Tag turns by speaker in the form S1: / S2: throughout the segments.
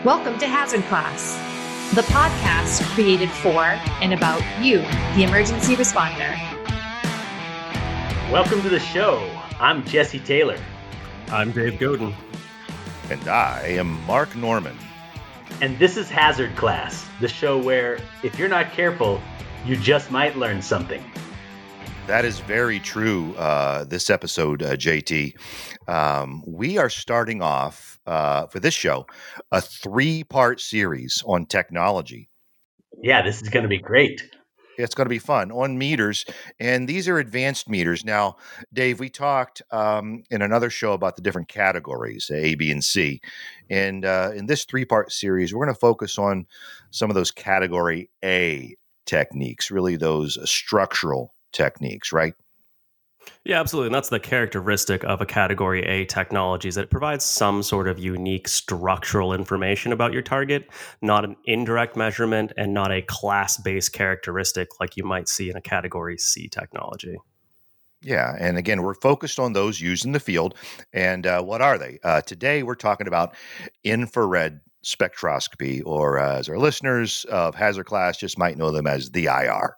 S1: Welcome to Hazard Class, the podcast created for and about you, the emergency responder.
S2: Welcome to the show. I'm Jesse Taylor.
S3: I'm Dave Godin.
S4: And I am Mark Norman.
S2: And this is Hazard Class, the show where, if you're not careful, you just might learn something.
S4: That is very true. This episode, JT, we are starting off for this show a 3-part series on technology.
S2: Yeah, this is going to be great.
S4: It's going to be fun on meters, and these are advanced meters. Now, Dave, we talked in another show about the different categories, A, B, and C. And in this 3-part series, we're going to focus on some of those category A techniques, really those structural techniques, right?
S3: Yeah, absolutely. And that's the characteristic of a category A technology, is that it provides some sort of unique structural information about your target, not an indirect measurement and not a class-based characteristic like you might see in a category C technology.
S4: Yeah. And again, we're focused on those used in the field. And what are they? Today, we're talking about infrared spectroscopy, or as our listeners of Hazard Class just might know them as the IR.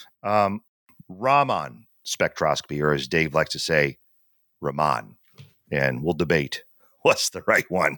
S4: Raman spectroscopy, or as Dave likes to say, Raman. And we'll debate what's the right one.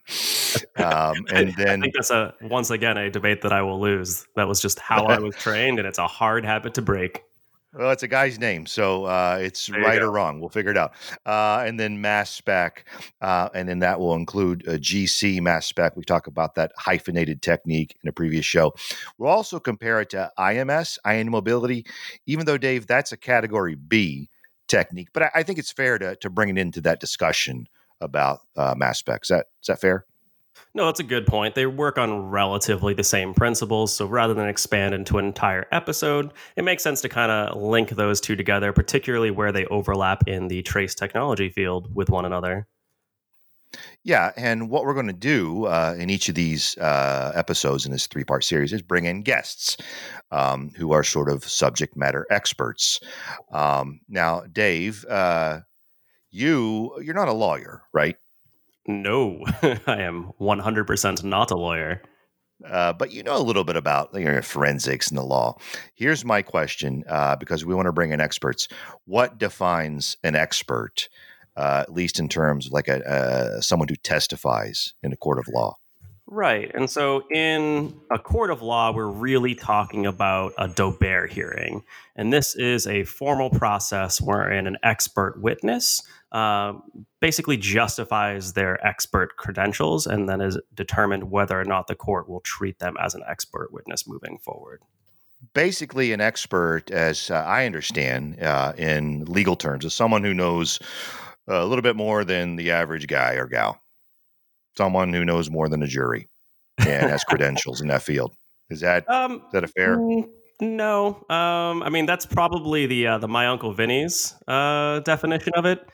S4: And then
S3: I think that's once again a debate that I will lose. That was just how I was trained, and it's a hard habit to break.
S4: Well, it's a guy's name, so it's right or wrong. We'll figure it out. And then mass spec, and then that will include a GC mass spec. We talk about that hyphenated technique in a previous show. We'll also compare it to IMS, ion mobility, even though, Dave, that's a category B technique. But I think it's fair to bring it into that discussion about mass spec. Is that fair?
S3: No, that's a good point. They work on relatively the same principles. So rather than expand into an entire episode, it makes sense to kind of link those two together, particularly where they overlap in the trace technology field with one another.
S4: Yeah, and what we're going to do in each of these episodes in this 3-part series is bring in guests who are sort of subject matter experts. Now, Dave, you're not a lawyer, right?
S3: No, I am 100% not a lawyer.
S4: But you know a little bit about forensics and the law. Here's my question, because we want to bring in experts. What defines an expert, at least in terms of like someone who testifies in a court of law?
S3: Right. And so in a court of law, we're really talking about a Daubert hearing. And this is a formal process wherein an expert witness basically justifies their expert credentials and then is determined whether or not the court will treat them as an expert witness moving forward.
S4: Basically, an expert, as I understand in legal terms, is someone who knows a little bit more than the average guy or gal. Someone who knows more than a jury and has credentials in that field. Is that a fair?
S3: No. I mean, that's probably the My Uncle Vinny's definition of it.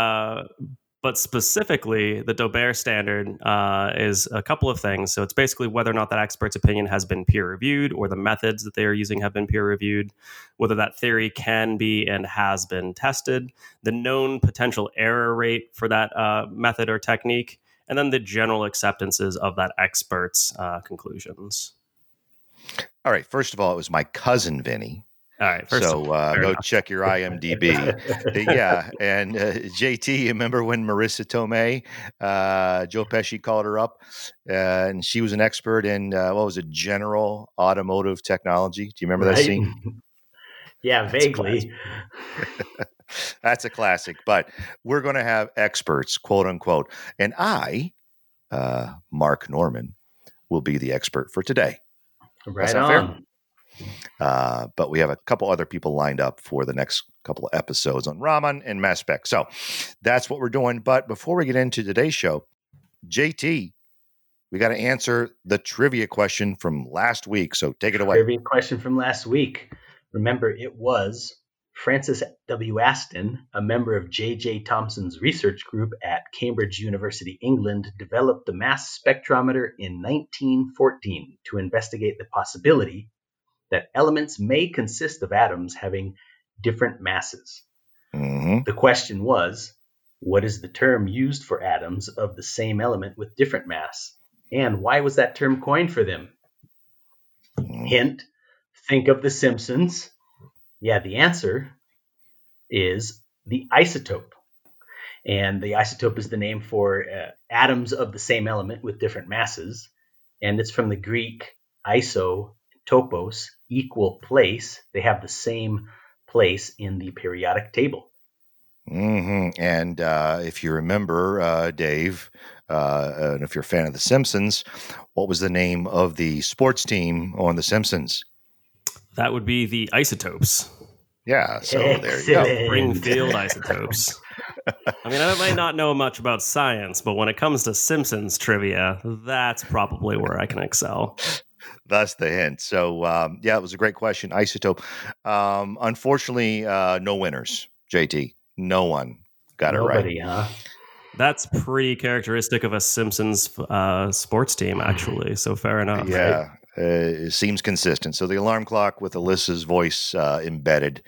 S3: But specifically, the Daubert standard is a couple of things. So it's basically whether or not that expert's opinion has been peer-reviewed, or the methods that they are using have been peer-reviewed, whether that theory can be and has been tested, the known potential error rate for that method or technique, and then the general acceptances of that expert's conclusions.
S4: All right. First of all, it was my cousin, Vinny.
S3: All right.
S4: Go check your IMDb. Yeah. And JT, you remember when Marissa Tomei, Joe Pesci called her up, and she was an expert in, general automotive technology. Do you remember that scene?
S2: Yeah, vaguely.
S4: That's a classic, but we're going to have experts, quote unquote. And I, Mark Norman, will be the expert for today.
S2: Right on.
S4: Fair? But we have a couple other people lined up for the next couple of episodes on Raman and mass spec. So that's what we're doing. But before we get into today's show, JT, we got to answer the trivia question from last week. So take it away.
S2: Trivia question from last week. Remember, it was Francis W. Aston, a member of J.J. Thomson's research group at Cambridge University, England, developed the mass spectrometer in 1914 to investigate the possibility that elements may consist of atoms having different masses.
S4: Mm-hmm.
S2: The question was, what is the term used for atoms of the same element with different mass? And why was that term coined for them? Hint, think of The Simpsons. Yeah, the answer is the isotope. And the isotope is the name for atoms of the same element with different masses. And it's from the Greek iso, topos, equal place. They have the same place in the periodic table.
S4: Mm-hmm. And if you remember, Dave, and if you're a fan of The Simpsons, what was the name of the sports team on The Simpsons?
S3: That would be the Isotopes.
S4: Yeah, so there you go.
S3: Springfield Isotopes. I mean, I might not know much about science, but when it comes to Simpsons trivia, that's probably where I can excel.
S4: That's the hint. So, it was a great question. Isotope. Unfortunately, no winners, JT. No one got
S2: Nobody,
S4: it right.
S2: huh?
S3: That's pretty characteristic of a Simpsons sports team, actually. So fair enough.
S4: Yeah, it seems consistent. So the alarm clock with Alyssa's voice embedded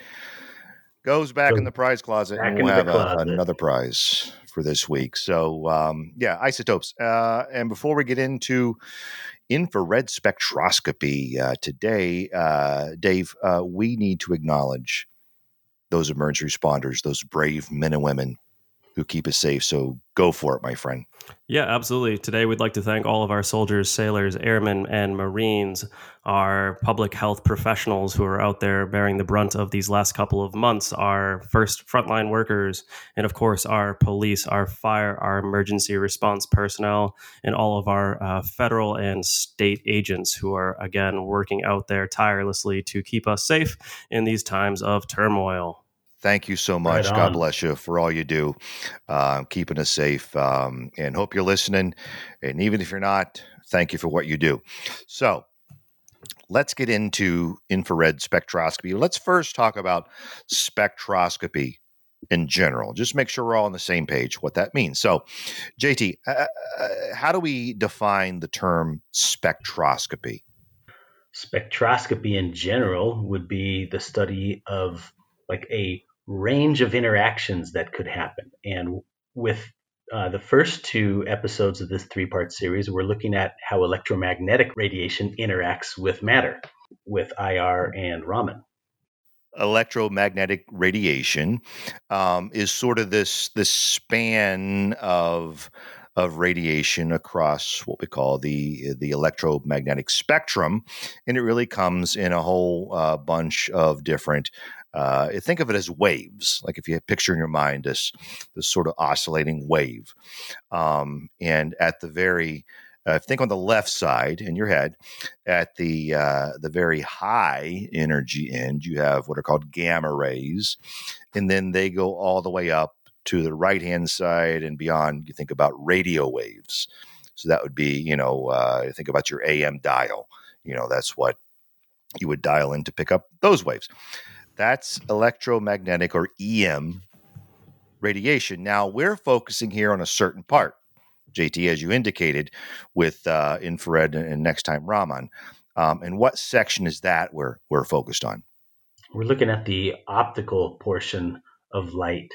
S4: goes back in the prize closet, and we'll have another prize for this week. So, isotopes. And before we get into infrared spectroscopy today, Dave, we need to acknowledge those emergency responders, those brave men and women who keep us safe. So go for it, my friend.
S3: Yeah, absolutely. Today, we'd like to thank all of our soldiers, sailors, airmen, and Marines, our public health professionals who are out there bearing the brunt of these last couple of months, our first frontline workers, and of course, our police, our fire, our emergency response personnel, and all of our federal and state agents who are, again, working out there tirelessly to keep us safe in these times of turmoil.
S4: Thank you so much.
S2: Right
S4: God bless you for all you do, keeping us safe, and hope you're listening. And even if you're not, thank you for what you do. So let's get into infrared spectroscopy. Let's first talk about spectroscopy in general. Just make sure we're all on the same page what that means. So, JT, how do we define the term spectroscopy?
S2: Spectroscopy in general would be the study of like a range of interactions that could happen. And with the first two episodes of this three-part series, we're looking at how electromagnetic radiation interacts with matter, with IR and Raman.
S4: Electromagnetic radiation is sort of this span of radiation across what we call the electromagnetic spectrum, and it really comes in a whole bunch of different. Think of it as waves, like if you picture in your mind this sort of oscillating wave, and at the very think on the left side in your head, at the very high energy end, you have what are called gamma rays, and then they go all the way up to the right hand side and beyond. You think about radio waves. So that would be, think about your AM dial. That's what you would dial in to pick up those waves. That's electromagnetic or EM radiation. Now we're focusing here on a certain part, JT, as you indicated, with infrared and next time Raman. And what section is that we're focused on?
S2: We're looking at the optical portion of light.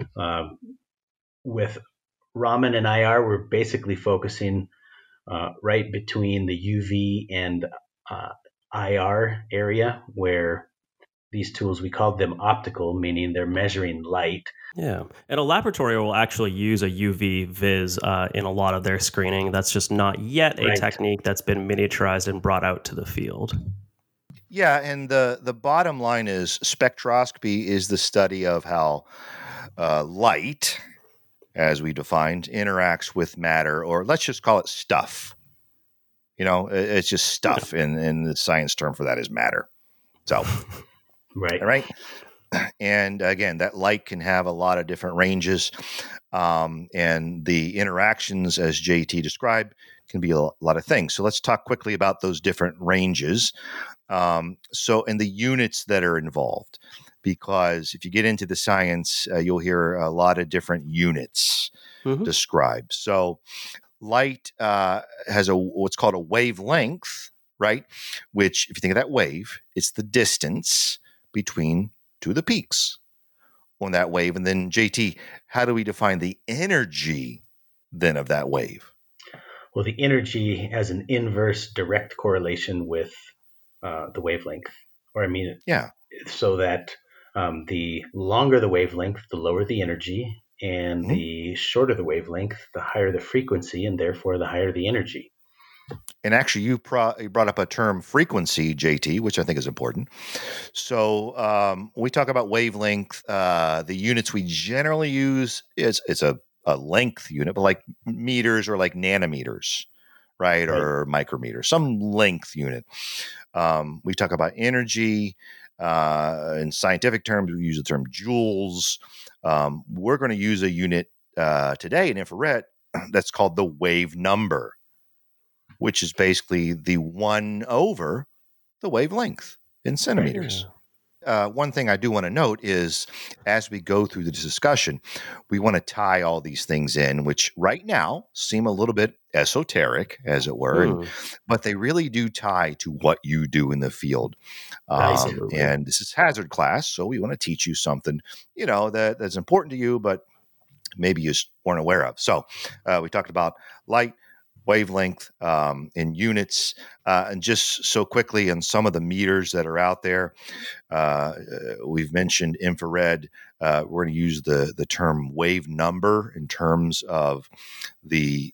S2: With Raman and IR, we're basically focusing right between the UV and IR area, where these tools, we call them optical, meaning they're measuring light.
S3: Yeah. And a laboratory will actually use a UV vis in a lot of their screening. That's just not yet a technique that's been miniaturized and brought out to the field.
S4: Yeah, and the bottom line is spectroscopy is the study of how light, as we defined, interacts with matter, or let's just call it stuff. It's just stuff, and the science term for that is matter. So, right. And again, that light can have a lot of different ranges, and the interactions, as JT described, can be a lot of things. So let's talk quickly about those different ranges. And the units that are involved, because if you get into the science, you'll hear a lot of different units described. So light has what's called a wavelength, right? Which, if you think of that wave, it's the distance between two of the peaks on that wave. And then, JT, how do we define the energy then of that wave?
S2: Well, the energy has an inverse direct correlation with the wavelength. Or, I mean,
S4: Yeah.
S2: so that the longer the wavelength, the lower the energy, and
S4: Mhm.
S2: the shorter the wavelength, the higher the frequency, and therefore the higher the energy.
S4: And actually, you brought up a term frequency, JT, which I think is important. So when we talk about wavelength, the units we generally use is it's a length unit, but like meters or like nanometers, right?
S2: Right.
S4: Or micrometers, some length unit. We talk about energy. In scientific terms, we use the term joules. We're going to use a unit today in infrared that's called the wave number, which is basically the 1 over the wavelength in centimeters. One thing I do want to note is as we go through the discussion, we want to tie all these things in, which right now seem a little bit esoteric, as it were, but they really do tie to what you do in the field.
S3: Absolutely.
S4: And this is hazard class, so we want to teach you something, that's important to you, but maybe you just weren't aware of. So we talked about light, wavelength in units, and just so quickly on some of the meters that are out there. We've mentioned infrared. We're going to use the term wave number in terms of the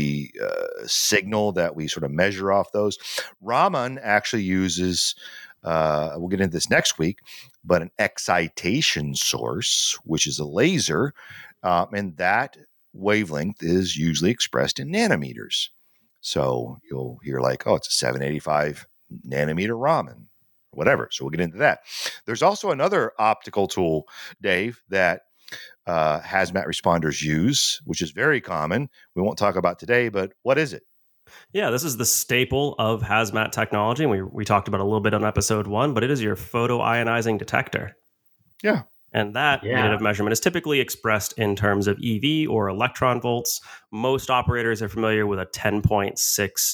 S4: signal that we sort of measure off those. Raman actually uses, we'll get into this next week, but an excitation source, which is a laser, and that wavelength is usually expressed in nanometers. So you'll hear like, oh, it's a 785 nanometer Raman, whatever. So we'll get into that. There's also another optical tool, Dave, that hazmat responders use, which is very common. We won't talk about today, but what is it?
S3: Yeah, this is the staple of hazmat technology. And we talked about it a little bit on episode 1, but it is your photoionizing detector.
S4: Yeah.
S3: And that unit of measurement is typically expressed in terms of EV or electron volts. Most operators are familiar with a 10.6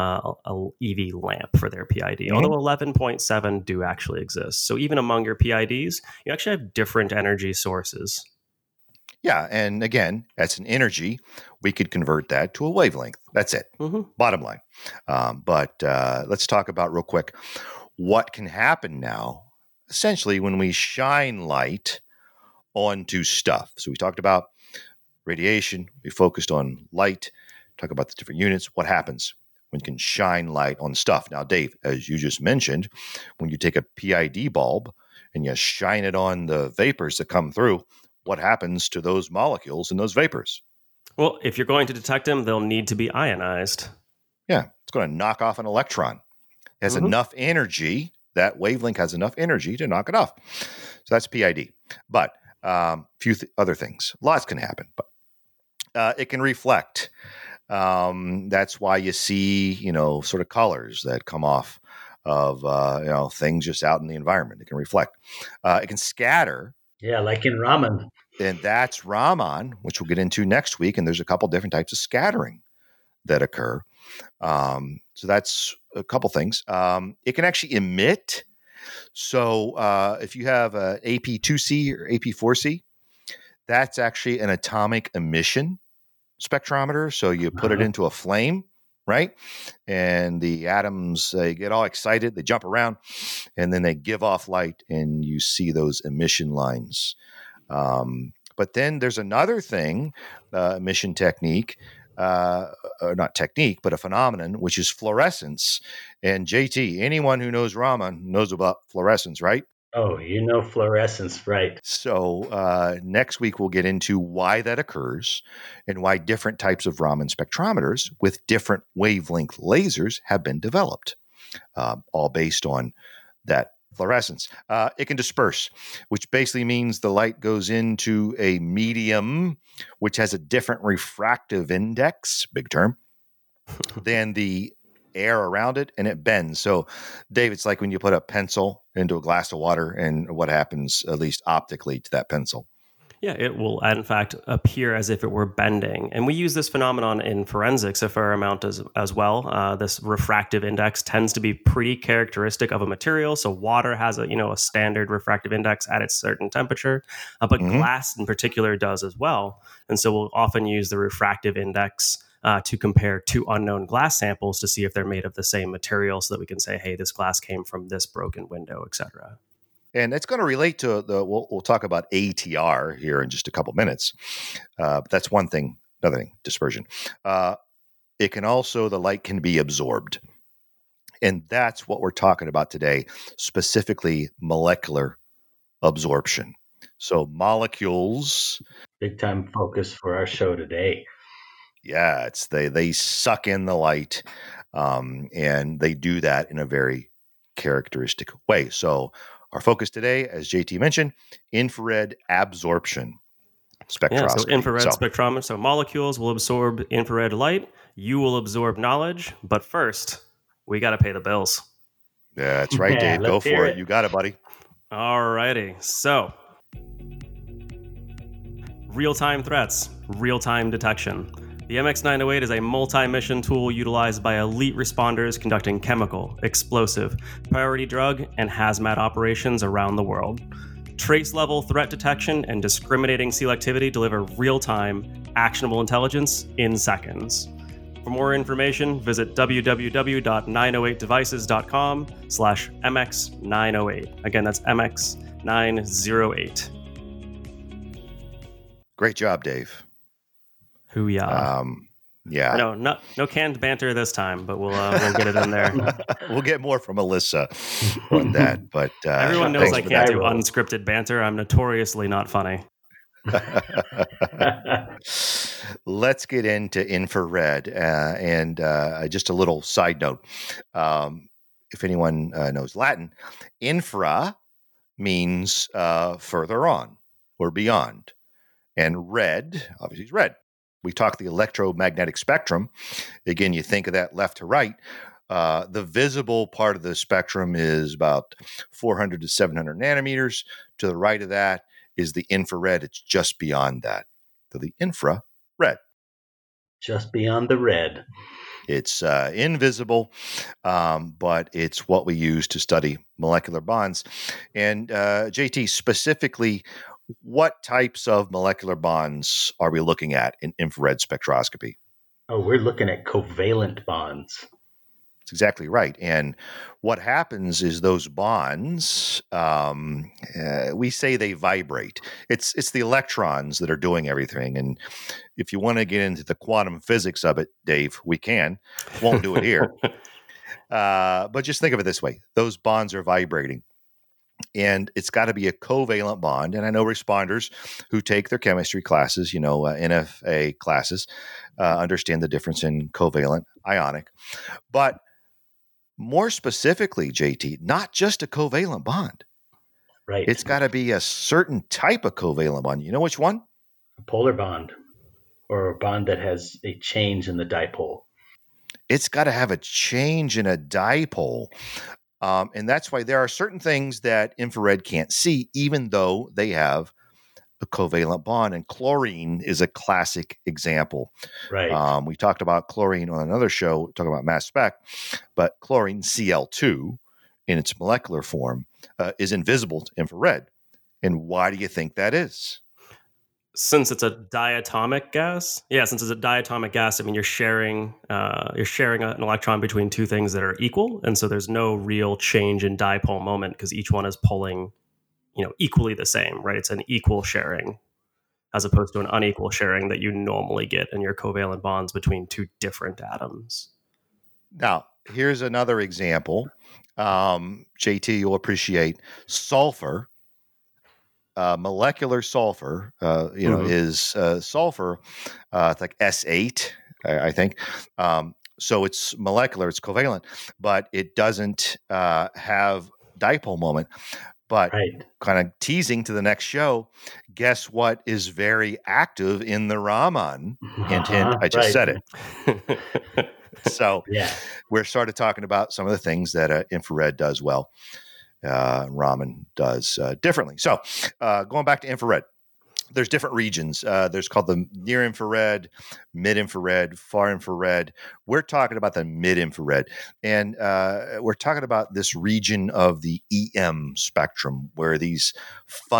S3: EV lamp for their PID, although 11.7 do actually exist. So even among your PIDs, you actually have different energy sources.
S4: Yeah, and again, that's an energy. We could convert that to a wavelength. That's it. Bottom line. But let's talk about real quick what can happen now essentially when we shine light onto stuff. So we talked about radiation, we focused on light, talk about the different units. What happens when you can shine light on stuff? Now, Dave, as you just mentioned, when you take a PID bulb and you shine it on the vapors that come through, what happens to those molecules in those vapors?
S3: Well, if you're going to detect them, they'll need to be ionized.
S4: Yeah, it's going to knock off an electron. It has enough energy. That wavelength has enough energy to knock it off. So that's PID. But a few other things. Lots can happen. But it can reflect. That's why you see, sort of colors that come off of, things just out in the environment. It can reflect. It can scatter.
S2: Yeah, like in Raman.
S4: And that's Raman, which we'll get into next week. And there's a couple different types of scattering that occur. So that's a couple things. It can actually emit. So if you have a AP2C or AP4C, that's actually an atomic emission spectrometer. So you put it into a flame, right? And the atoms, they get all excited, they jump around, and then they give off light, and you see those emission lines. But then there's another thing, emission technique, or not technique, but a phenomenon, which is fluorescence. And JT, anyone who knows Raman knows about fluorescence, right?
S2: Oh, fluorescence, right.
S4: So next week, we'll get into why that occurs and why different types of Raman spectrometers with different wavelength lasers have been developed, all based on that fluorescence. It can disperse, which basically means the light goes into a medium which has a different refractive index, big term, than the air around it, and it bends. So, Dave, it's like when you put a pencil into a glass of water, and what happens, at least optically, to that pencil?
S3: Yeah, it will, in fact, appear as if it were bending. And we use this phenomenon in forensics a fair amount as well. This refractive index tends to be pretty characteristic of a material. So water has a standard refractive index at its certain temperature, but glass in particular does as well. And so we'll often use the refractive index to compare two unknown glass samples to see if they're made of the same material, so that we can say, hey, this glass came from this broken window, etc.
S4: And it's going to relate to we'll talk about ATR here in just a couple minutes. But that's one thing. Another thing, dispersion. It can also, the light can be absorbed. And that's what we're talking about today, specifically molecular absorption. So molecules.
S2: Big time focus for our show today.
S4: Yeah, they suck in the light, and they do that in a very characteristic way. So our focus today, as JT mentioned, infrared absorption spectroscopy.
S3: Yeah, so infrared spectrometry. So molecules will absorb infrared light. You will absorb knowledge. But first, we got to pay the bills.
S4: Yeah, that's right,
S2: Yeah,
S4: Dave. Go for it. You got it, buddy.
S3: All righty. So real-time threats, real-time detection. The MX908 is a multi-mission tool utilized by elite responders conducting chemical, explosive, priority drug, and hazmat operations around the world. Trace-level threat detection and discriminating selectivity deliver real-time, actionable intelligence in seconds. For more information, visit www.908devices.com/MX908. Again, that's MX908.
S4: Great job, Dave.
S3: Hoo-yah.
S4: Yeah.
S3: No canned banter this time, but we'll get it in there.
S4: We'll get more from Alyssa on that. But
S3: everyone knows I can't do unscripted banter. I'm notoriously not funny.
S4: Let's get into infrared. And just a little side note. If anyone knows Latin, infra means further on or beyond. And red, obviously, is red. We talk the electromagnetic spectrum. Again, you think of that left to right. The visible part of the spectrum is about 400 to 700 nanometers. To the right of that is the infrared. It's just beyond that. So the infrared.
S2: Just beyond the red.
S4: It's invisible, but it's what we use to study molecular bonds. And JT, specifically, what types of molecular bonds are we looking at in infrared spectroscopy?
S2: Oh, we're looking at covalent bonds.
S4: That's exactly right. And what happens is those bonds, we say they vibrate. It's the electrons that are doing everything. And if you want to get into the quantum physics of it, Dave, we can. Won't do it here. But just think of it this way. Those bonds are vibrating. And it's got to be a covalent bond. And I know responders who take their chemistry classes, NFA classes, understand the difference in covalent, ionic. But more specifically, JT, not just a covalent bond.
S2: Right.
S4: It's got to be a certain type of covalent bond. You know which one?
S2: A polar bond, or a bond that has a change in the dipole.
S4: It's got to have a change in a dipole. And that's why there are certain things that infrared can't see, even though they have a covalent bond. And chlorine is a classic example.
S2: Right.
S4: We talked about chlorine on another show, talking about mass spec, but chlorine, Cl2, in its molecular form, is invisible to infrared. And why do you think that is?
S3: Since it's a diatomic gas, I mean, you're sharing an electron between two things that are equal, and so there's no real change in dipole moment because each one is pulling, equally the same, right? It's an equal sharing, as opposed to an unequal sharing that you normally get in your covalent bonds between two different atoms.
S4: Now, here's another example. JT, you'll appreciate sulfur. Molecular sulfur, is sulfur. It's like S8, I think. So it's molecular, it's covalent, but it doesn't have dipole moment. But kind of teasing to the next show, guess what is very active in the Raman? Hint, hint, I just said it. So we're started talking about some of the things that infrared does well. Raman does differently. So going back to infrared, there's different regions. There's called the near infrared, mid infrared, far infrared. We're talking about the mid infrared. And we're talking about this region of the EM spectrum where these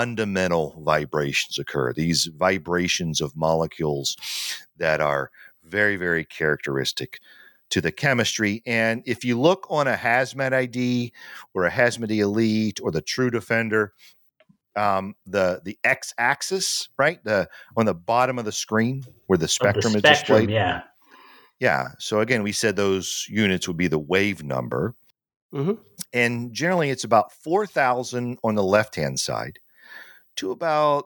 S4: fundamental vibrations occur, these vibrations of molecules that are very, very characteristic to the chemistry. And if you look on a Hazmat ID or a Hazmat Elite or the True Defender, the x-axis, right, on the bottom of the screen where the spectrum is displayed.
S2: Yeah.
S4: Yeah. So again, we said those units would be the wave number.
S3: Mm-hmm.
S4: And generally it's about 4,000 on the left-hand side to about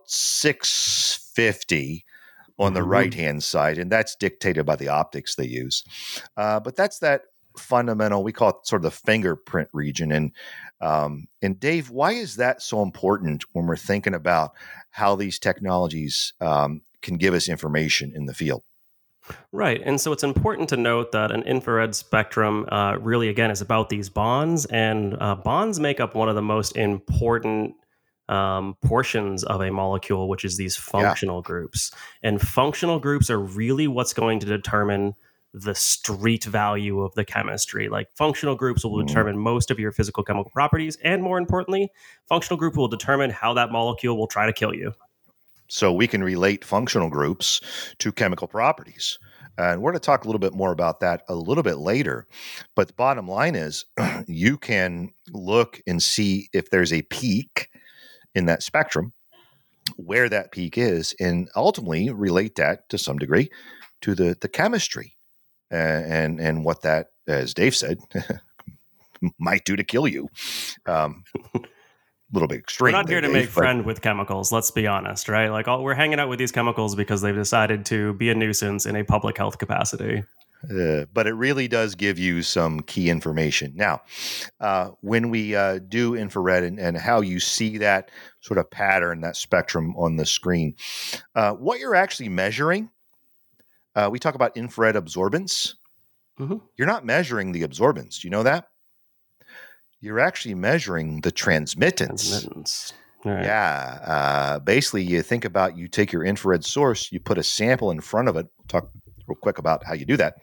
S4: 650 on the right-hand side. And that's dictated by the optics they use. But that's that fundamental, we call it sort of the fingerprint region. And Dave, why is that so important when we're thinking about how these technologies can give us information in the field?
S3: Right. And so it's important to note that an infrared spectrum really, again, is about these bonds. And bonds make up one of the most important portions of a molecule, which is these functional groups. And functional groups are really what's going to determine the street value of the chemistry. Like functional groups will determine most of your physical chemical properties. And more importantly, functional group will determine how that molecule will try to kill you.
S4: So we can relate functional groups to chemical properties. And we're going to talk a little bit more about that a little bit later. But the bottom line is you can look and see if there's a peak in that spectrum, where that peak is, and ultimately relate that to some degree to the chemistry and what that, as Dave said, might do to kill you. Little bit extreme.
S3: We're not here to make friend with chemicals, let's be honest, right? Like we're hanging out with these chemicals because they've decided to be a nuisance in a public health capacity.
S4: But it really does give you some key information. Now, when we do infrared and how you see that sort of pattern, that spectrum on the screen, what you're actually measuring, we talk about infrared absorbance.
S3: Mm-hmm.
S4: You're not measuring the absorbance. You know that? You're actually measuring the transmittance.
S3: Right.
S4: Yeah. Basically, you think about, you take your infrared source, you put a sample in front of it. We'll talk real quick about how you do that.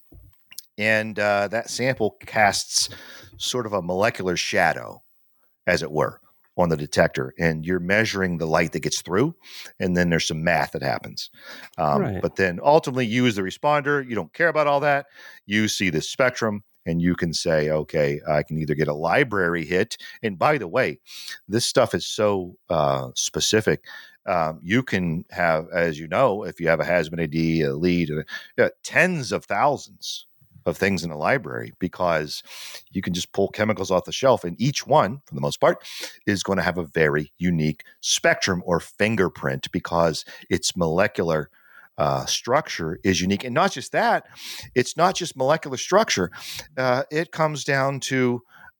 S4: And that sample casts sort of a molecular shadow, as it were, on the detector. And you're measuring the light that gets through. And then there's some math that happens.
S3: Right.
S4: But then ultimately, you as the responder, you don't care about all that. You see the spectrum. And you can say, okay, I can either get a library hit. And by the way, this stuff is so specific. You can have, as you know, if you have a Hazmat ID, a lead, tens of thousands of things in a library, because you can just pull chemicals off the shelf. And each one, for the most part, is going to have a very unique spectrum or fingerprint, because its molecular structure is unique. And not just that, it's not just molecular structure. It comes down to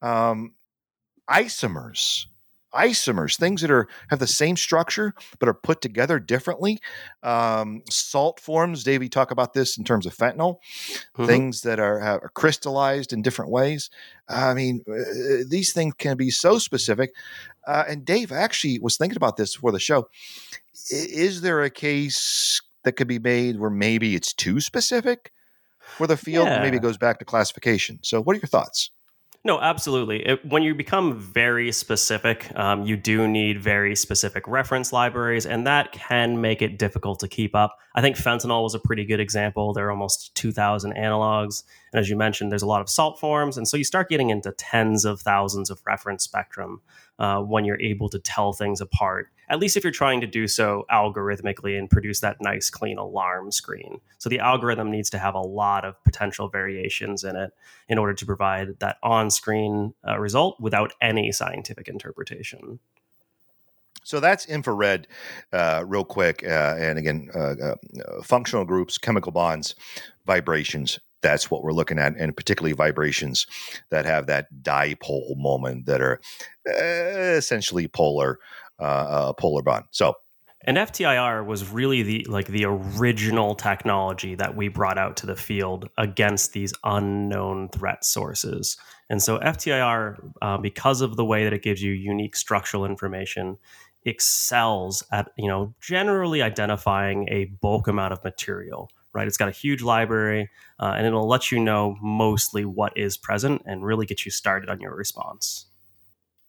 S4: isomers, things that have the same structure but are put together differently. Salt forms, Dave, you talk about this in terms of fentanyl, things that are crystallized in different ways. I mean, these things can be so specific. And Dave, I actually was thinking about this before the show. Is there a case that could be made where maybe it's too specific for the field?
S3: Yeah.
S4: Maybe it goes back to classification. So what are your thoughts?
S3: No, absolutely. When you become very specific, you do need very specific reference libraries, and that can make it difficult to keep up. I think fentanyl was a pretty good example. There are almost 2,000 analogs. And as you mentioned, there's a lot of salt forms. And so you start getting into tens of thousands of reference spectrum when you're able to tell things apart, at least if you're trying to do so algorithmically and produce that nice, clean alarm screen. So the algorithm needs to have a lot of potential variations in it in order to provide that on-screen result without any scientific interpretation.
S4: So that's infrared, real quick. And again, functional groups, chemical bonds, vibrations. That's what we're looking at, and particularly vibrations that have that dipole moment, that are essentially polar bond. So,
S3: and FTIR was really the original technology that we brought out to the field against these unknown threat sources. And so FTIR, because of the way that it gives you unique structural information, excels at generally identifying a bulk amount of material. Right, it's got a huge library, and it'll let you know mostly what is present and really get you started on your response.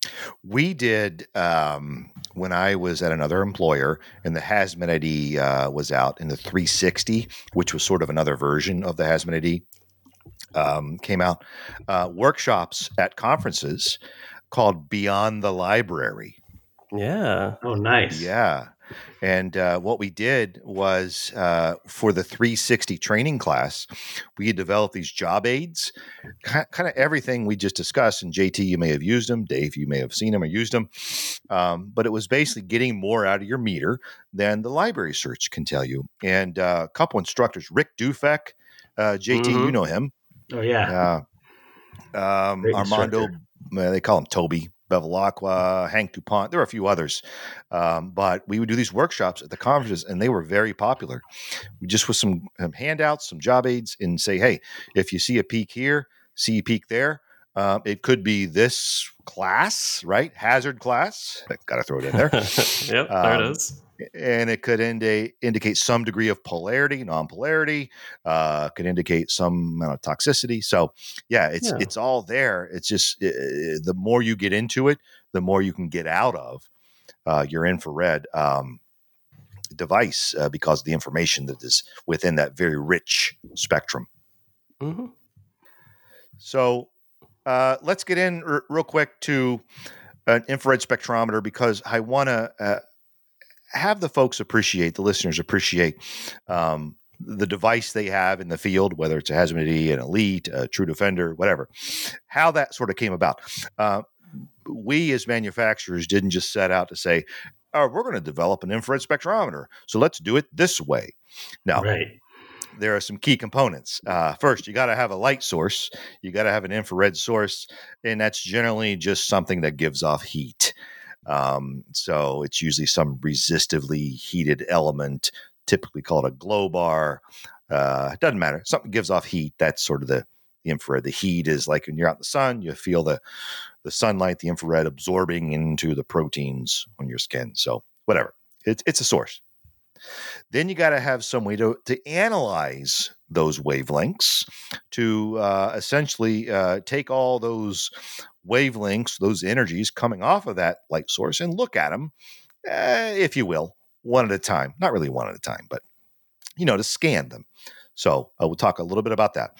S4: We did when I was at another employer, and the Hazmat ID was out, in the 360, which was sort of another version of the Hazmat ID, came out. Workshops at conferences called Beyond the Library.
S3: Yeah.
S2: Oh, nice.
S4: Yeah. And what we did was for the 360 training class, we developed these job aids, kind of everything we just discussed. And JT, you may have used them. Dave, you may have seen them or used them. But it was basically getting more out of your meter than the library search can tell you. And a couple instructors, Rick Dufek, JT, you know him.
S2: Oh, yeah.
S4: Armando, they call him Toby Bevilacqua, Hank DuPont. There are a few others. But we would do these workshops at the conferences, and they were very popular. We just with some handouts, some job aids, and say, hey, if you see a peak here, see a peak there, it could be this class, right? Hazard class. Got to throw it in there.
S3: Yep, there it is.
S4: And it could indicate some degree of polarity, non-polarity, could indicate some amount of toxicity. So yeah, it's all there. It's just the more you get into it, the more you can get out of your infrared device because of the information that is within that very rich spectrum.
S3: Mm-hmm.
S4: So let's get in real quick to an infrared spectrometer, because I want to have the folks appreciate, the listeners appreciate the device they have in the field, whether it's a Hazmat ID, an Elite, a True Defender, whatever, how that sort of came about. We as manufacturers didn't just set out to say, oh, we're going to develop an infrared spectrometer, so let's do it this way. Now, there are some key components. First, you got to have a light source. You got to have an infrared source, and that's generally just something that gives off heat. So it's usually some resistively heated element, typically called a glow bar. It doesn't matter. Something gives off heat. That's sort of the infrared. The heat is like when you're out in the sun, you feel the sunlight, the infrared absorbing into the proteins on your skin. So whatever, it's a source. Then you got to have some way to analyze those wavelengths, to essentially take all those wavelengths, those energies coming off of that light source, and look at them, if you will, one at a time. Not really one at a time, but, to scan them. So we'll talk a little bit about that.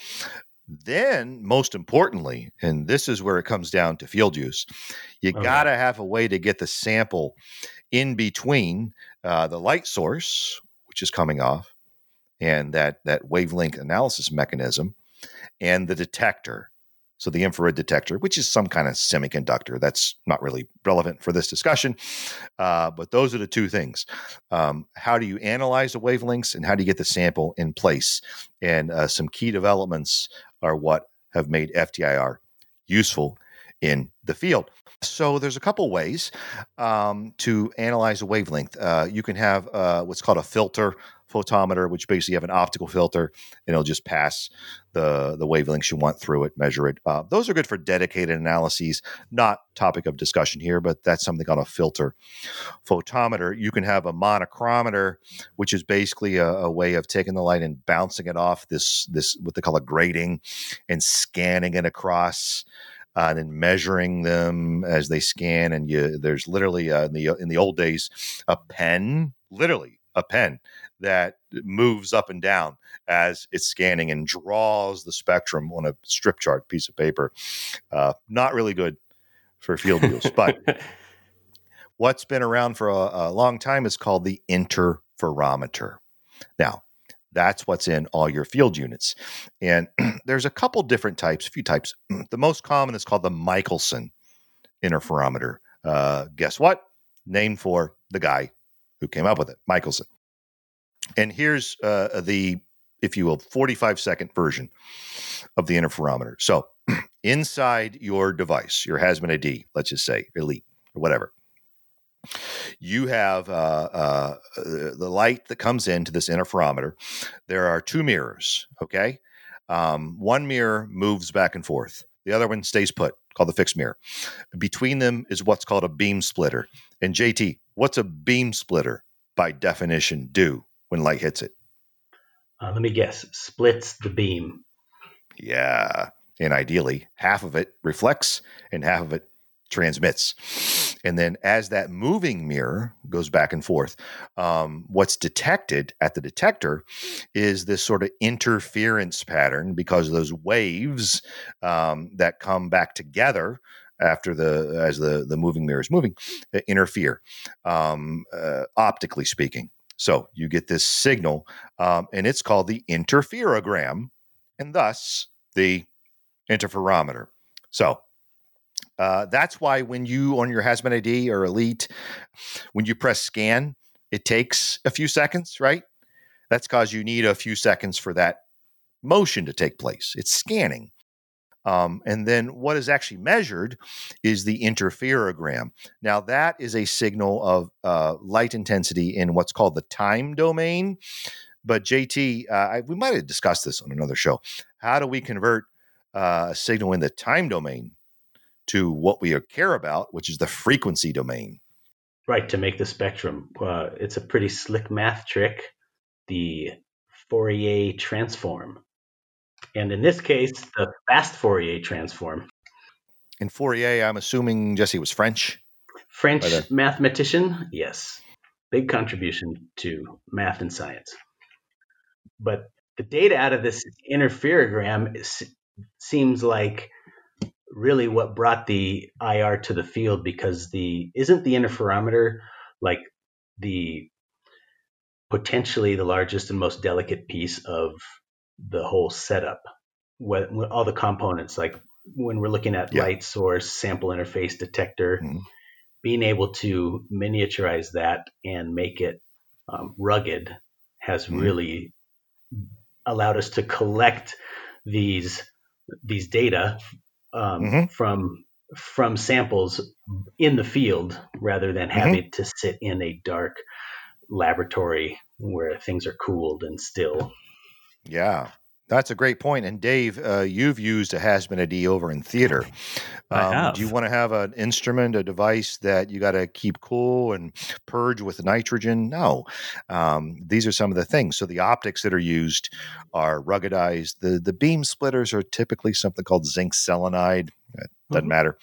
S4: Then, most importantly, and this is where it comes down to field use, you got to have a way to get the sample in between the light source, which is coming off, and that wavelength analysis mechanism, and the detector. So the infrared detector, which is some kind of semiconductor, that's not really relevant for this discussion. But those are the two things. How do you analyze the wavelengths, and how do you get the sample in place? And some key developments are what have made FTIR useful in the field. So there's a couple ways to analyze a wavelength. You can have what's called a filter photometer, which basically have an optical filter, and it'll just pass the wavelengths you want through it, measure it. Those are good for dedicated analyses, not topic of discussion here, but that's something called a filter photometer. You can have a monochrometer, which is basically a way of taking the light and bouncing it off this what they call a grating, and scanning it across. And then measuring them as they scan, and there's literally in the old days literally a pen that moves up and down as it's scanning and draws the spectrum on a strip chart piece of paper. Not really good for field use, but what's been around for a long time is called the interferometer. Now, that's what's in all your field units. And there's a couple different types, a few types. The most common is called the Michelson interferometer. Guess what? Named for the guy who came up with it, Michelson. And here's the, if you will, 45-second version of the interferometer. So inside your device, your Hazmat ID, let's just say Elite or whatever, you have the light that comes into this interferometer. There are two mirrors, okay? One mirror moves back and forth. The other one stays put, called the fixed mirror. Between them is what's called a beam splitter. And JT, what's a beam splitter by definition do when light hits it?
S2: Let me guess. Splits the beam.
S4: Yeah. And ideally, half of it reflects and half of it transmits. And then as that moving mirror goes back and forth, what's detected at the detector is this sort of interference pattern because of those waves that come back together after as the moving mirror is moving, interfere, optically speaking. So you get this signal, and it's called the interferogram, and thus the interferometer. So that's why when you, on your Hazmat ID or Elite, when you press scan, it takes a few seconds, right? That's because you need a few seconds for that motion to take place. It's scanning. And then what is actually measured is the interferogram. Now, that is a signal of light intensity in what's called the time domain. But JT, we might have discussed this on another show. How do we convert a signal in the time domain to what we care about, which is the frequency domain?
S2: Right, to make the spectrum. It's a pretty slick math trick, the Fourier transform. And in this case, the fast Fourier transform.
S4: And Fourier, I'm assuming, Jesse, was French?
S2: French mathematician, yes. Big contribution to math and science. But the data out of this interferogram seems like really what brought the IR to the field, because isn't the interferometer like the potentially the largest and most delicate piece of the whole setup? All the components, like when we're looking at light source, sample interface, detector, being able to miniaturize that and make it rugged has really allowed us to collect these data from samples in the field rather than having to sit in a dark laboratory where things are cooled and still.
S4: Yeah, that's a great point. And Dave, you've used a Hazmat ID over in theater.
S3: I have.
S4: Do you want to have an instrument, a device that you got to keep cool and purge with nitrogen? No. These are some of the things. So the optics that are used are ruggedized. The beam splitters are typically something called zinc selenide. It doesn't matter.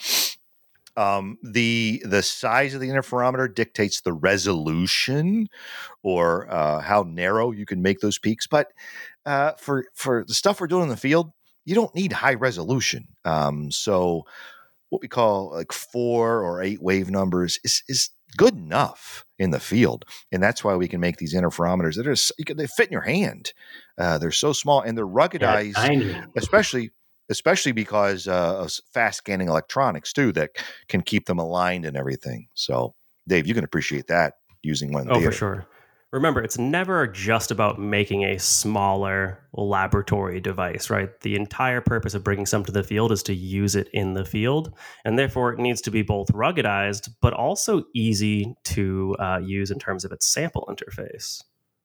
S4: The size of the interferometer dictates the resolution or how narrow you can make those peaks. But for the stuff we're doing in the field, you don't need high resolution. So what we call like 4 or 8 wave numbers is good enough in the field. And that's why we can make these interferometers that they fit in your hand. They're so small and they're ruggedized,
S2: tiny.
S4: especially because of fast scanning electronics too, that can keep them aligned and everything. So Dave, you can appreciate that using one.
S3: Oh, for sure. Remember, it's never just about making a smaller laboratory device, right? The entire purpose of bringing something to the field is to use it in the field. And therefore, it needs to be both ruggedized, but also easy to use in terms of its sample interface.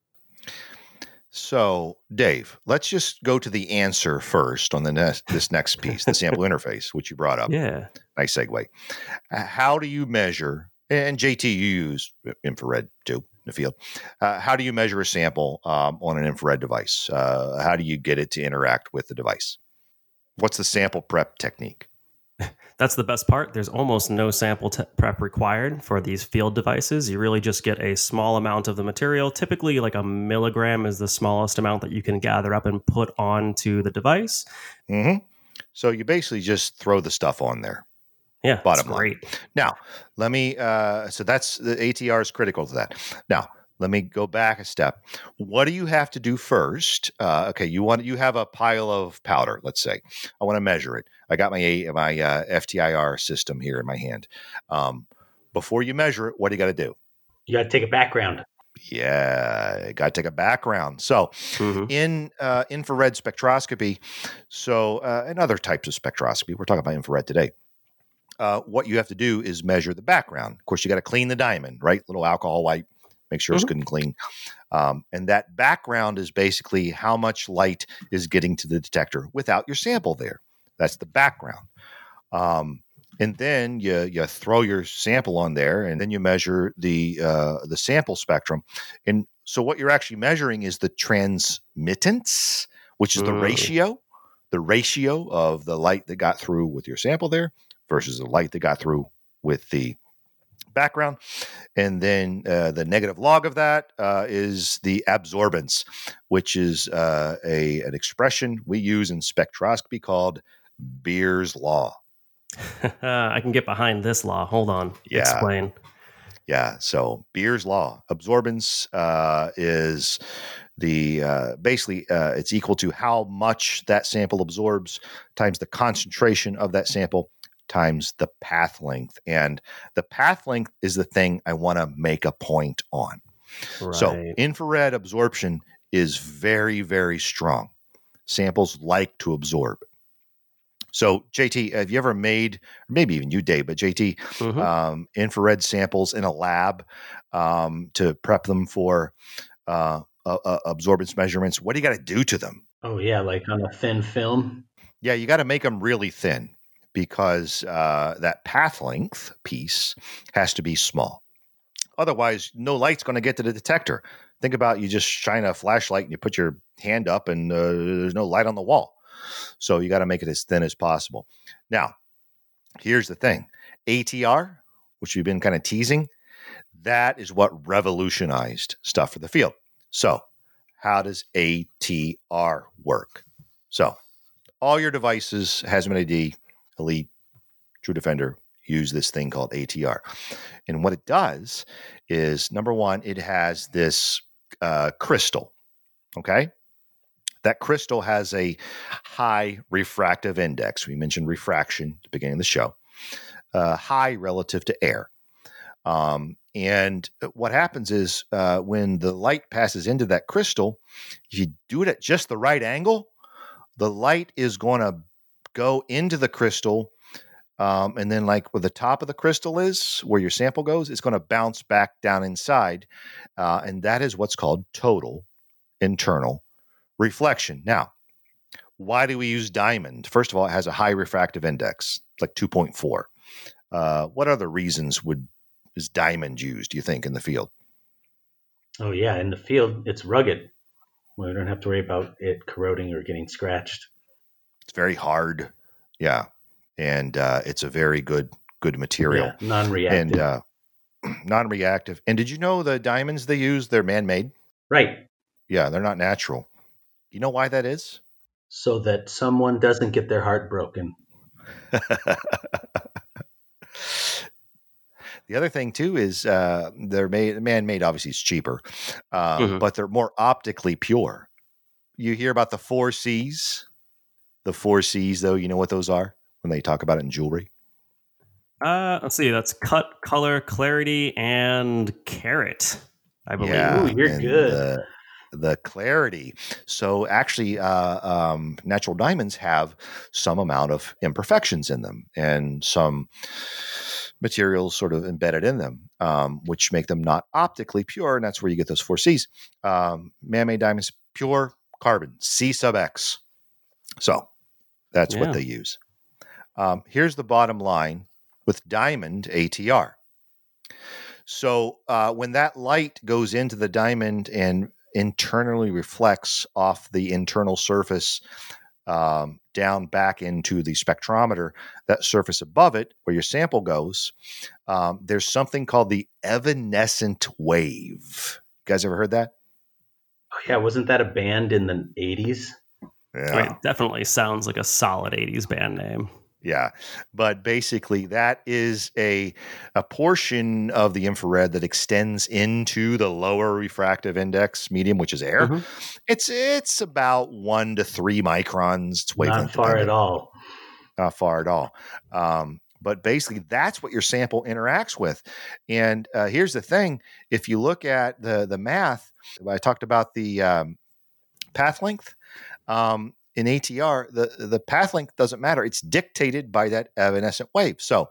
S4: So, Dave, let's just go to the answer first on this next piece, the sample interface, which you brought up.
S3: Yeah.
S4: Nice segue. How do you measure, and JT, you use infrared too. The field. How do you measure a sample on an infrared device? How do you get it to interact with the device? What's the sample prep technique?
S3: That's the best part. There's almost no sample prep required for these field devices. You really just get a small amount of the material. Typically, like a milligram is the smallest amount that you can gather up and put onto the device.
S4: So you basically just throw the stuff on there.
S3: Yeah,
S4: bottom
S3: line.
S4: Now, let me. So that's the ATR is critical to that. Now, let me go back a step. What do you have to do first? Okay, you have a pile of powder. Let's say I want to measure it. I got my FTIR system here in my hand. Before you measure it, what do you got to do?
S2: You got to take a background.
S4: Yeah, got to take a background. So in infrared spectroscopy, and other types of spectroscopy, we're talking about infrared today. What you have to do is measure the background. Of course, you got to clean the diamond, right? Little alcohol wipe, make sure it's good and clean. And that background is basically how much light is getting to the detector without your sample there. That's the background. And then you throw your sample on there, and then you measure the sample spectrum. And so what you're actually measuring is the transmittance, which is the ratio of the light that got through with your sample there versus the light that got through with the background. And then the negative log of that is the absorbance, which is an expression we use in spectroscopy called Beer's law.
S3: I can get behind this law. Hold on.
S4: Yeah.
S3: Explain.
S4: Yeah. So Beer's law, absorbance is the basically it's equal to how much that sample absorbs times the concentration of that sample times the path length. And the path length is the thing I want to make a point on.
S3: Right.
S4: So infrared absorption is very, very strong. Samples like to absorb. So JT, have you ever made, maybe even you, Dave, but JT, infrared samples in a lab to prep them for absorbance measurements? What do you got to do to them?
S2: Oh, yeah, like on a thin film?
S4: Yeah, you got to make them really thin because that path length piece has to be small. Otherwise, no light's going to get to the detector. Think about you just shine a flashlight and you put your hand up and there's no light on the wall. So you got to make it as thin as possible. Now, here's the thing. ATR, which we've been kind of teasing, that is what revolutionized stuff for the field. So how does ATR work? So all your devices, Hazmat AD, Elite, True Defender, use this thing called ATR. And what it does is, number one, it has this crystal, okay? That crystal has a high refractive index. We mentioned refraction at the beginning of the show, high relative to air. And what happens is when the light passes into that crystal, if you do it at just the right angle, the light is going to go into the crystal. And then like where the top of the crystal is, where your sample goes, it's going to bounce back down inside. And that is what's called total internal reflection. Now, why do we use diamond? First of all, it has a high refractive index, it's like 2.4. What other reasons is diamond used, do you think, in the field?
S2: Oh, yeah. In the field, it's rugged. We don't have to worry about it corroding or getting scratched.
S4: It's very hard. Yeah. And it's a very good material.
S2: Yeah, non-reactive.
S4: And non-reactive. And did you know the diamonds they use, they're man-made?
S2: Right.
S4: Yeah, they're not natural. You know why that is?
S2: So that someone doesn't get their heart broken.
S4: The other thing too is they're man-made. Obviously, it's cheaper, but they're more optically pure. You hear about the 4 C's. The 4 C's, though, you know what those are when they talk about it in jewelry?
S3: Let's see. That's cut, color, clarity, and carat, I believe.
S2: Yeah, ooh, you're good.
S4: The clarity. So actually, natural diamonds have some amount of imperfections in them and some materials sort of embedded in them, which make them not optically pure. And that's where you get those 4 C's. Man-made diamonds, pure carbon, C sub X. So that's what they use. Here's the bottom line with diamond ATR. So when that light goes into the diamond and internally reflects off the internal surface down back into the spectrometer, that surface above it, where your sample goes, there's something called the evanescent wave. You guys ever heard that?
S2: Oh, yeah. Wasn't that a band in the 80s?
S4: Yeah.
S3: I mean, it definitely sounds like a solid 80s band name.
S4: Yeah, but basically that is a portion of the infrared that extends into the lower refractive index medium, which is air. Mm-hmm. It's about 1 to 3 microns. It's wavelength
S2: not far at all.
S4: Not far at all. But basically that's what your sample interacts with. And here's the thing. If you look at the math, I talked about the path length. In ATR, the path length doesn't matter. It's dictated by that evanescent wave. So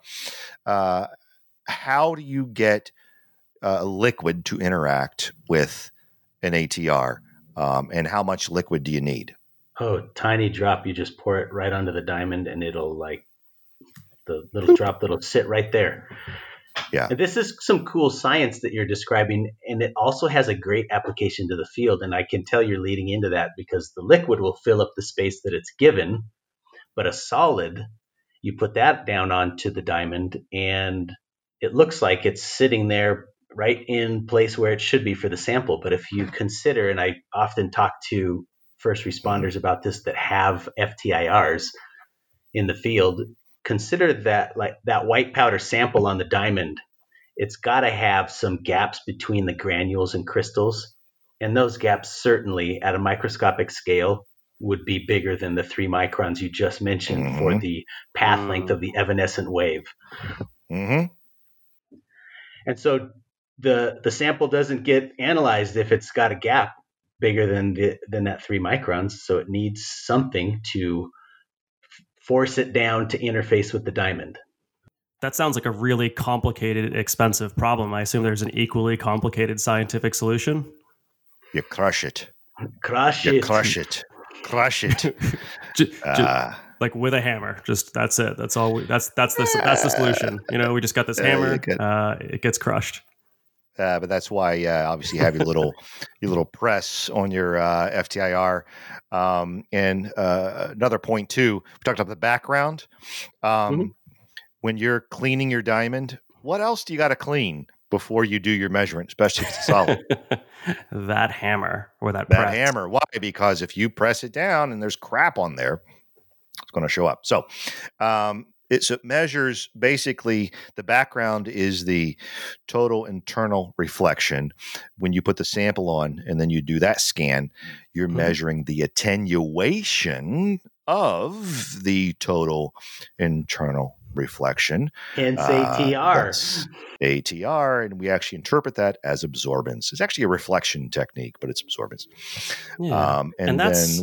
S4: how do you get a liquid to interact with an ATR? And how much liquid do you need?
S2: Oh, tiny drop. You just pour it right onto the diamond and it'll the little drop that'll sit right there.
S4: Yeah.
S2: And this is some cool science that you're describing, and it also has a great application to the field. And I can tell you're leading into that because the liquid will fill up the space that it's given, but a solid You put that down onto the diamond, and it looks like it's sitting there right in place where it should be for the sample. But if you consider, and I often talk to first responders about this that have FTIRs in the field, consider that like that white powder sample on the diamond, it's got to have some gaps between the granules and crystals. And those gaps certainly at a microscopic scale would be bigger than the 3 microns you just mentioned for the path length of the evanescent wave.
S4: Mm-hmm.
S2: And so the sample doesn't get analyzed if it's got a gap bigger than that 3 microns. So it needs something to force it down to interface with the diamond.
S3: That sounds like a really complicated, expensive problem. I assume there's an equally complicated scientific solution.
S4: You crush it.
S2: Crush
S4: You
S2: it.
S4: crush it. Crush it.
S3: Like with a hammer. Just that's it. That's all. That's the solution. You know, we just got this hammer. It gets crushed.
S4: But that's why obviously you have your little press on your FTIR. And another point too, we talked about the background. When you're cleaning your diamond, what else do you got to clean before you do your measurement, especially if it's solid?
S3: That hammer or that
S4: press. Hammer. Why? Because if you press it down and there's crap on there, it's going to show up. So it measures basically the background is the total internal reflection. When you put the sample on and then you do that scan, you're measuring the attenuation of the total internal reflection.
S2: Hence ATR.
S4: ATR, and we actually interpret that as absorbance. It's actually a reflection technique, but it's absorbance.
S3: Yeah.
S4: And then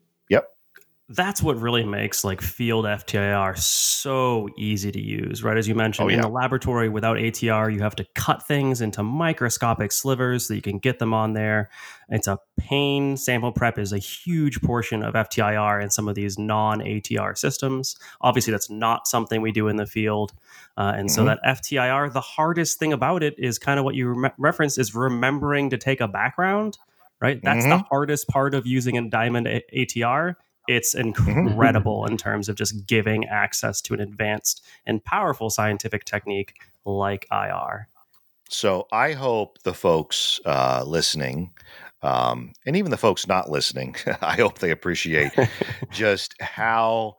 S3: that's what really makes like field FTIR so easy to use, right? As you mentioned, in the laboratory without ATR, you have to cut things into microscopic slivers so you can get them on there. It's a pain. Sample prep is a huge portion of FTIR in some of these non-ATR systems. Obviously, that's not something we do in the field. So that FTIR, the hardest thing about it is kind of what you referenced is remembering to take a background, right? That's the hardest part of using a diamond ATR. It's incredible in terms of just giving access to an advanced and powerful scientific technique like IR.
S4: So I hope the folks listening, and even the folks not listening, I hope they appreciate just how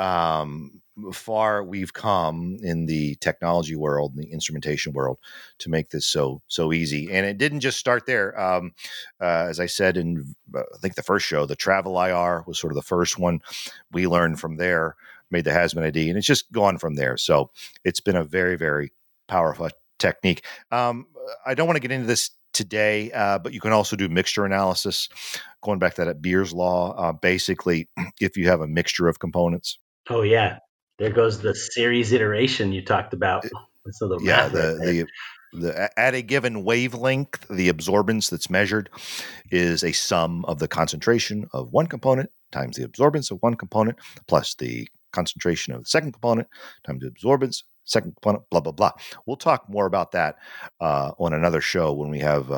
S4: far we've come in the technology world, in the instrumentation world, to make this so easy. And it didn't just start there. As I said in, I think the first show, the Travel IR was sort of the first one. We learned from there, made the Hazmat ID, and it's just gone from there. So it's been a very, very powerful technique. I don't want to get into this today, but you can also do mixture analysis. Going back to that Beer's law, basically, if you have a mixture of components.
S2: Oh yeah, there goes the series iteration you talked about. So
S4: the at a given wavelength, the absorbance that's measured is a sum of the concentration of one component times the absorbance of one component plus the concentration of the second component times the absorbance second component, blah, blah, blah. We'll talk more about that on another show when we have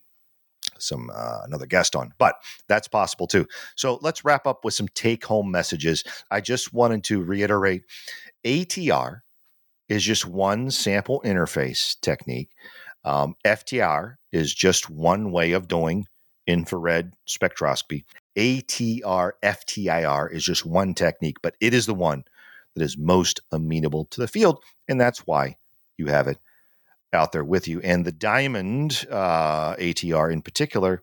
S4: another guest on, but that's possible too. So let's wrap up with some take-home messages. I just wanted to reiterate, ATR is just one sample interface technique. FTIR is just one way of doing infrared spectroscopy. ATR, FTIR is just one technique, but it is the one that is most amenable to the field, and that's why you have it out there with you. And the diamond ATR in particular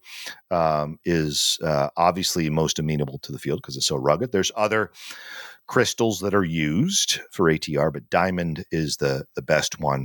S4: is obviously most amenable to the field because it's so rugged. There's other crystals that are used for ATR, but diamond is the best one.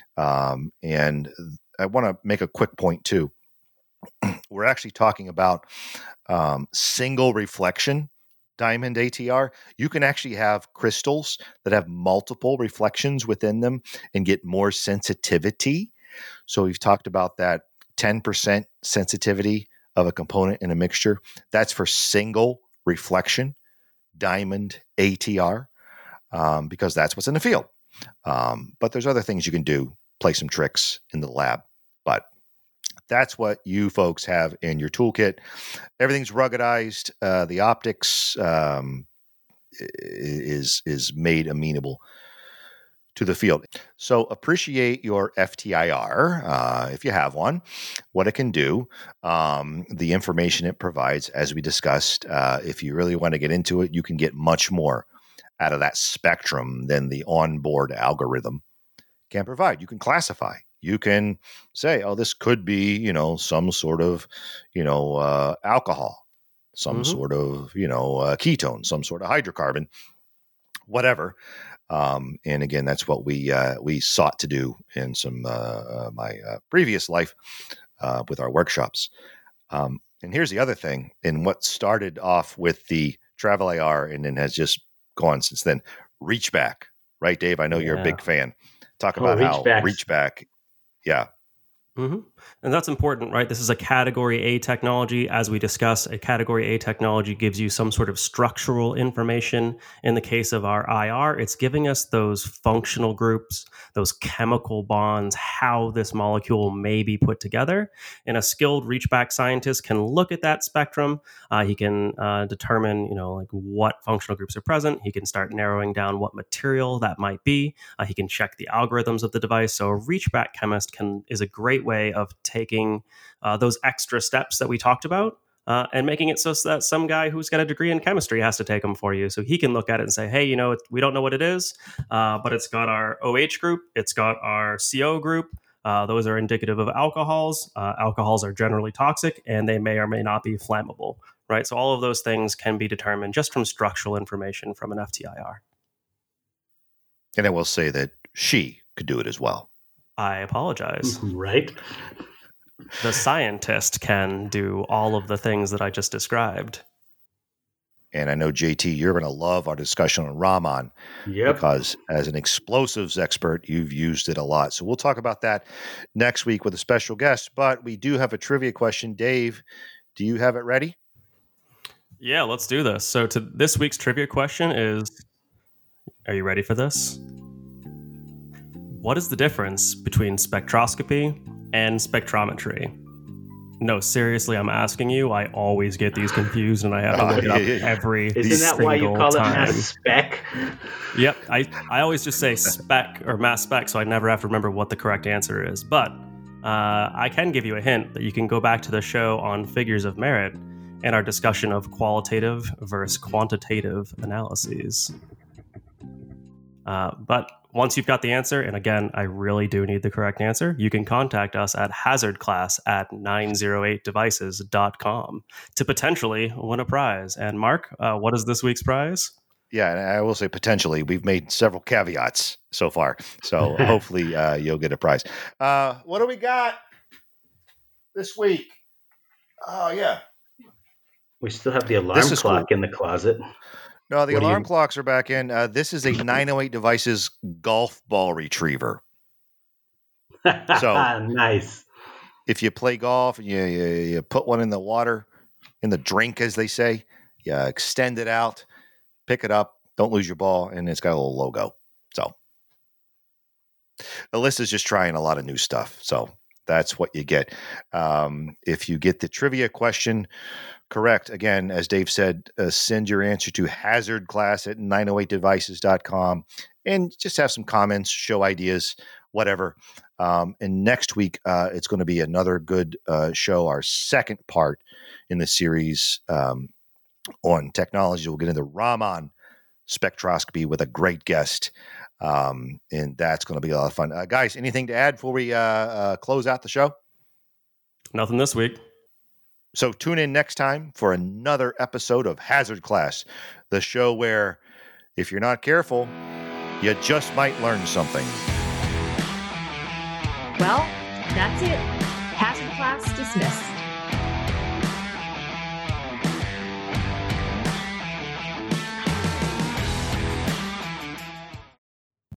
S4: And I want to make a quick point too. We're actually talking about single reflection diamond ATR. You can actually have crystals that have multiple reflections within them and get more sensitivity. So we've talked about that 10% sensitivity of a component in a mixture. That's for single reflection diamond ATR because that's what's in the field. But there's other things you can do, play some tricks in the lab. But that's what you folks have in your toolkit. Everything's ruggedized. The optics, is made amenable to the field. So appreciate your FTIR if you have one, what it can do, the information it provides, as we discussed. If you really want to get into it, you can get much more out of that spectrum than the onboard algorithm can provide. You can classify. You can say, oh, this could be, some sort of, alcohol, some sort of, ketone, some sort of hydrocarbon, whatever. And again, that's what we sought to do in some my previous life with our workshops. And here's the other thing, in what started off with the Travel AR and then has just gone since then, Reachback, right, Dave? I know you're a big fan. Talk about how Reachback, yeah.
S3: Mm-hmm. And that's important, right? This is a Category A technology. As we discussed, a Category A technology gives you some sort of structural information. In the case of our IR, it's giving us those functional groups, those chemical bonds, how this molecule may be put together. And a skilled Reachback scientist can look at that spectrum. He can determine, what functional groups are present. He can start narrowing down what material that might be. He can check the algorithms of the device. So a Reachback chemist is a great way of taking those extra steps that we talked about and making it so that some guy who's got a degree in chemistry has to take them for you. So he can look at it and say, hey, we don't know what it is, but it's got our OH group. It's got our CO group. Those are indicative of alcohols. Alcohols are generally toxic and they may or may not be flammable, right? So all of those things can be determined just from structural information from an FTIR.
S4: And I will say that she could do it as well.
S3: I apologize.
S2: Right.
S3: The scientist can do all of the things that I just described.
S4: And I know, JT, you're going to love our discussion on Raman.
S2: Yep.
S4: Because as an explosives expert, you've used it a lot. So we'll talk about that next week with a special guest. But we do have a trivia question. Dave, do you have it ready?
S3: Yeah, let's do this. So this week's trivia question is, are you ready for this? What is the difference between spectroscopy and spectrometry? No, seriously, I'm asking you. I always get these confused, and I have to look it up every single time.
S2: Isn't that why you call it mass spec?
S3: Yep, I always just say spec or mass spec, so I never have to remember what the correct answer is. But I can give you a hint that you can go back to the show on Figures of Merit and our discussion of qualitative versus quantitative analyses. But once you've got the answer, and again, I really do need the correct answer, you can contact us at hazardclass@908devices.com to potentially win a prize. And Mark, what is this week's prize?
S4: Yeah, and I will say potentially. We've made several caveats so far. So hopefully you'll get a prize. What do we got this week? Oh, yeah.
S2: We still have the alarm clock in the closet.
S4: No, the alarm clocks are back in. This is a 908 Devices golf ball retriever. So
S2: nice.
S4: If you play golf, you put one in the water, in the drink, as they say, you extend it out, pick it up, don't lose your ball, and it's got a little logo. So Alyssa's just trying a lot of new stuff. So that's what you get. If you get the trivia question correct, again, as Dave said, send your answer to hazardclass@908devices.com and just have some comments, show ideas, whatever. And next week, it's going to be another good show, our second part in the series on technology. We'll get into Raman spectroscopy with a great guest. And that's going to be a lot of fun. Guys, anything to add before we close out the show?
S3: Nothing this week.
S4: So tune in next time for another episode of Hazard Class, the show where, if you're not careful, you just might learn something.
S1: Well, that's it. Hazard class dismissed.